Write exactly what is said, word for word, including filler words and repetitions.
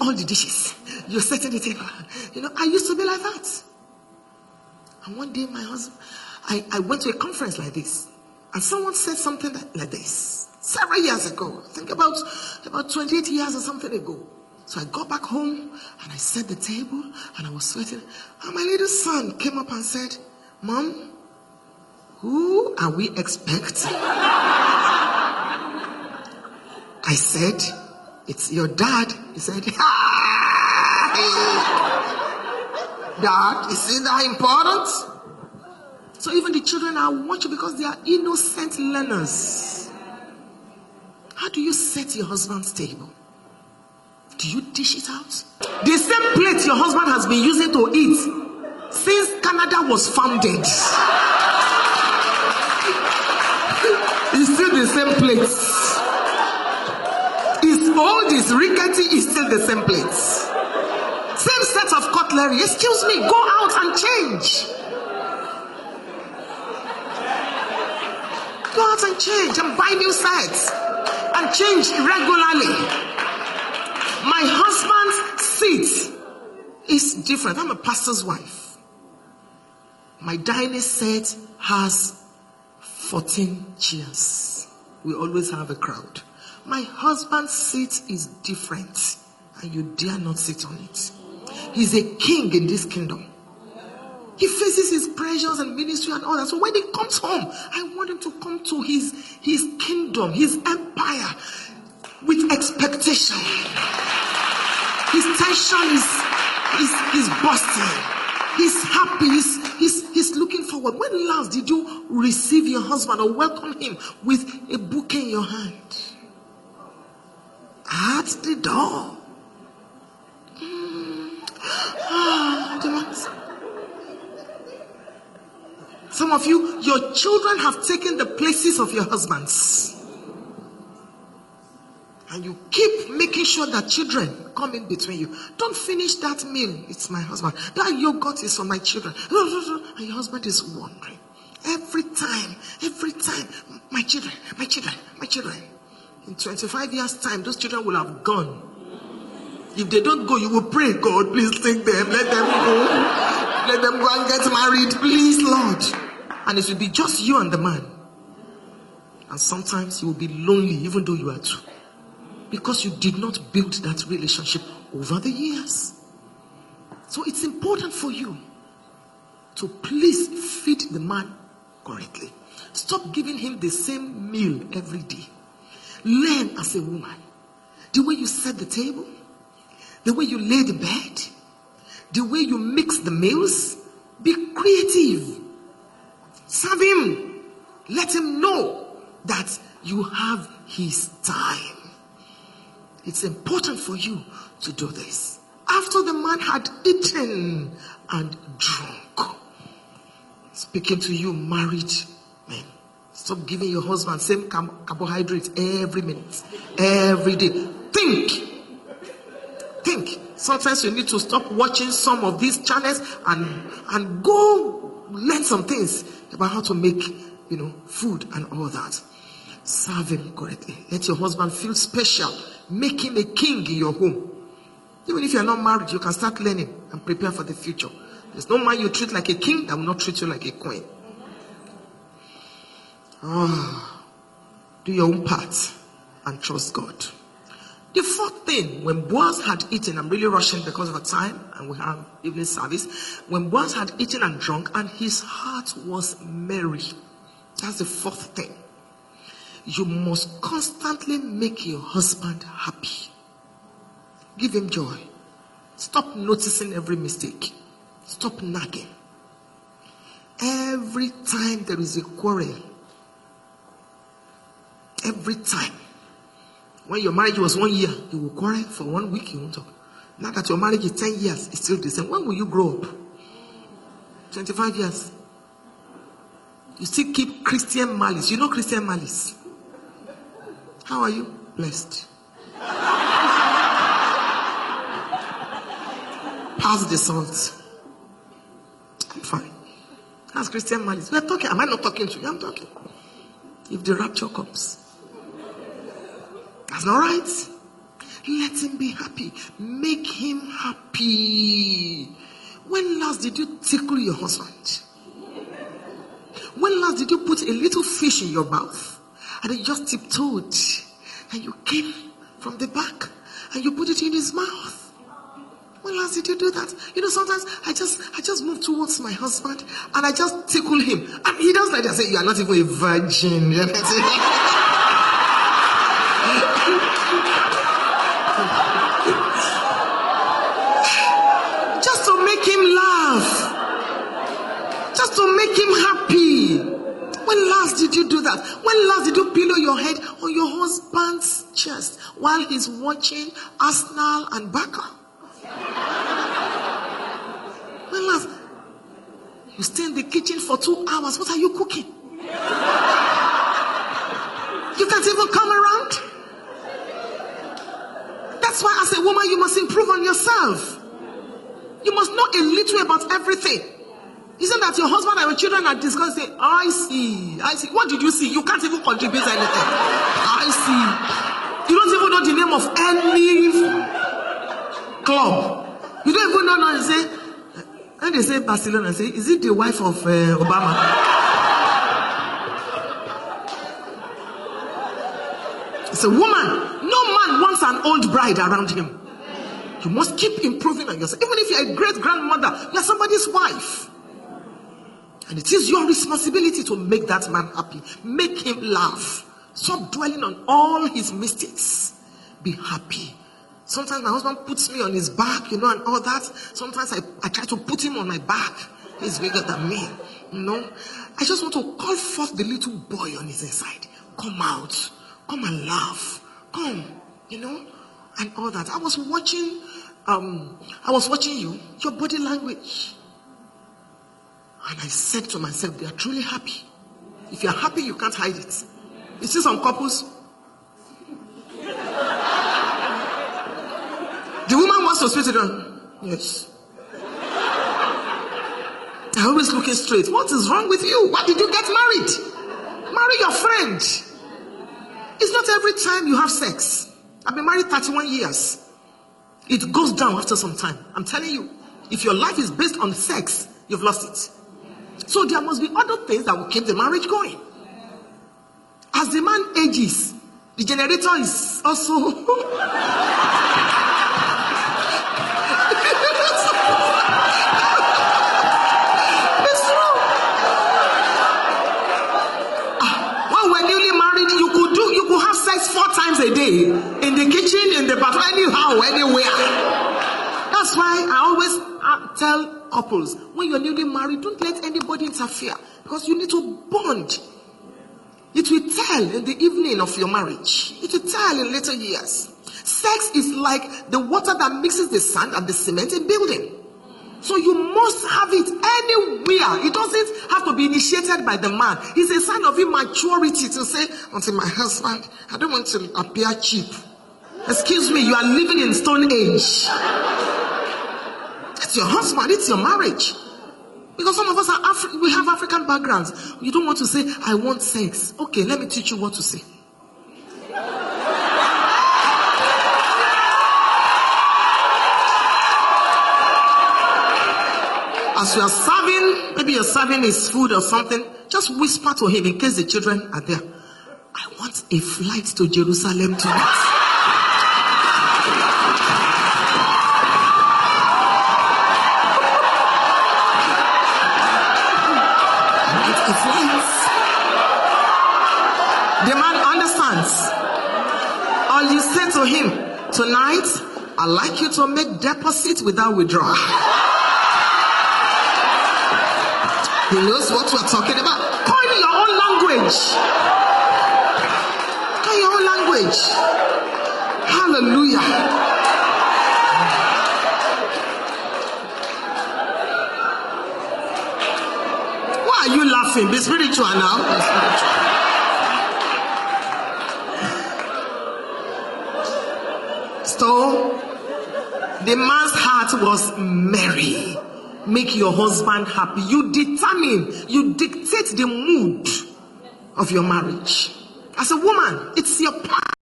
all the dishes. You're setting the table. You know, I used to be like that. And one day my husband, I, I went to a conference like this. And someone said something like this. Several years ago. I think about, about twenty-eight years or something ago. So I got back home and I set the table and I was sweating. And my little son came up and said, Mom, who are we expecting? I said, it's your dad. He said, ah, hey. Dad, is it that important? So even the children are watching because they are innocent learners. How do you set your husband's table? Do you dish it out? The same plate your husband has been using to eat since Canada was founded. It's still the same plate. It's old, it's rickety, it's still the same plate. Same set of cutlery. Excuse me, go out and change. Go out and change and buy new sets and change regularly. My husband's seat is different. I'm a pastor's wife. My dining set has fourteen chairs. We always have a crowd. My husband's seat is different, and you dare not sit on it. He's a king in this kingdom. He faces his pressures and ministry and all that. So when he comes home, I want him to come to his, his kingdom, his empire, with expectation. His tension is, is, is busting. He's happy. He's, he's, he's looking forward. When last did you receive your husband or welcome him with a bouquet in your hand? At the door. Mm. Ah, demands. Some of you, your children have taken the places of your husbands. And you keep making sure that children come in between you. Don't finish that meal. It's my husband. That yogurt is for my children. And your husband is wondering. Every time, every time, my children, my children, my children. In twenty-five years' time, those children will have gone. If they don't go, you will pray, God, please take them. Let them go. Let them go and get married. Please, Lord. And it will be just you and the man. And sometimes you will be lonely, even though you are two. Because you did not build that relationship over the years. So it's important for you to please feed the man correctly. Stop giving him the same meal every day. Learn as a woman. The way you set the table, the way you lay the bed, the way you mix the meals. Be creative. Serve him. Let him know that you have his time. It's important for you to do this. After the man had eaten and drunk. Speaking to you married men. Stop giving your husband same carbohydrates every minute, every day. Think. Think. Sometimes you need to stop watching some of these channels and, and go learn some things about how to make, you know, food and all that. Serve him correctly. Let your husband feel special. Make him a king in your home. Even if you're not married, you can start learning and prepare for the future. There's no man you treat like a king that will not treat you like a queen. Oh, do your own part and trust God. The fourth thing, when Boaz had eaten, I'm really rushing because of the time and we have evening service. When Boaz had eaten and drunk and his heart was merry. That's the fourth thing. You must constantly make your husband happy. Give him joy. Stop noticing every mistake. Stop nagging. Every time there is a quarrel, every time. When your marriage was one year, you will quarrel for one week, you won't talk. Now that your marriage is ten years, it's still the same. When will you grow up? twenty-five years. You still keep Christian malice. You know Christian malice? How are you? Blessed. Pass the salt. I'm fine. That's Christian malice. We're talking. Am I not talking to you? I'm talking. If the rapture comes. That's not right. Let him be happy. Make him happy. When last did you tickle your husband? When last did you put a little fish in your mouth and he just tiptoed and you came from the back and you put it in his mouth? When last did you do that? You know, sometimes I just I just move towards my husband and I just tickle him. And he does like that. I say, you are not even a virgin. Just to make him laugh. Just to make him happy. When last did you do that? When last did you pillow your head on your husband's chest while he's watching Arsenal and Barca? When last? You stay in the kitchen for two hours. What are you cooking? You can't even come around. That's why as a woman you must improve on yourself. You must know a little about everything. Isn't that your husband and your children are discussing? I see, I see. What did you see? You can't even contribute anything. I see. You don't even know the name of any club. You don't even know. No, they say, and they say Barcelona. Say, is it the wife of uh, Obama? It's a woman. No man wants an old bride around him. You must keep improving on yourself. Even if you're a great grandmother, you're somebody's wife. And it is your responsibility to make that man happy. Make him laugh. Stop dwelling on all his mistakes. Be happy. Sometimes my husband puts me on his back, you know, and all that. Sometimes I, I try to put him on my back. He's bigger than me. You know. I just want to call forth the little boy on his inside. Come out. Come and laugh. Come. You know. And all that. I was watching, um, I was watching you, your body language. And I said to myself, they are truly happy. If you are happy, you can't hide it. You see some couples. The woman wants to speak to them. Yes. They're always looking straight. What is wrong with you? Why did you get married? Marry your friend. It's not every time you have sex. I've been married thirty-one years. It goes down after some time. I'm telling you, if your life is based on sex, you've lost it. So there must be other things that will keep the marriage going. As the man ages, the generator is also... It's true. Ah, when we're newly married, you could do, you could have sex four times a day. In the kitchen, in the bathroom, anyhow, anywhere. That's why I always uh, tell couples, when you're newly married, don't let anybody interfere, because you need to bond. It will tell in the evening of your marriage. It will tell in later years. Sex is like the water that mixes the sand and the cement in building. So you must have it anywhere. It doesn't have to be initiated by the man. It's a sign of immaturity to say, until my husband, I don't want to appear cheap. Excuse me, you are living in Stone Age. It's your husband, it's your marriage. Because some of us are Afri- we have African backgrounds. You don't want to say, I want sex. Okay, let me teach you what to say. As you are serving, maybe you're serving his food or something, just whisper to him in case the children are there. I want a flight to Jerusalem tonight. The man understands. Or you say to him, tonight, I'd like you to make deposit without withdrawal. He knows what we're talking about. Coin your own language. Coin your own language. Hallelujah. Why are you laughing? Be spiritual now. Be spiritual. So, the man's heart was merry. Make your husband happy. You determine, you dictate the mood of your marriage. As a woman, it's your part.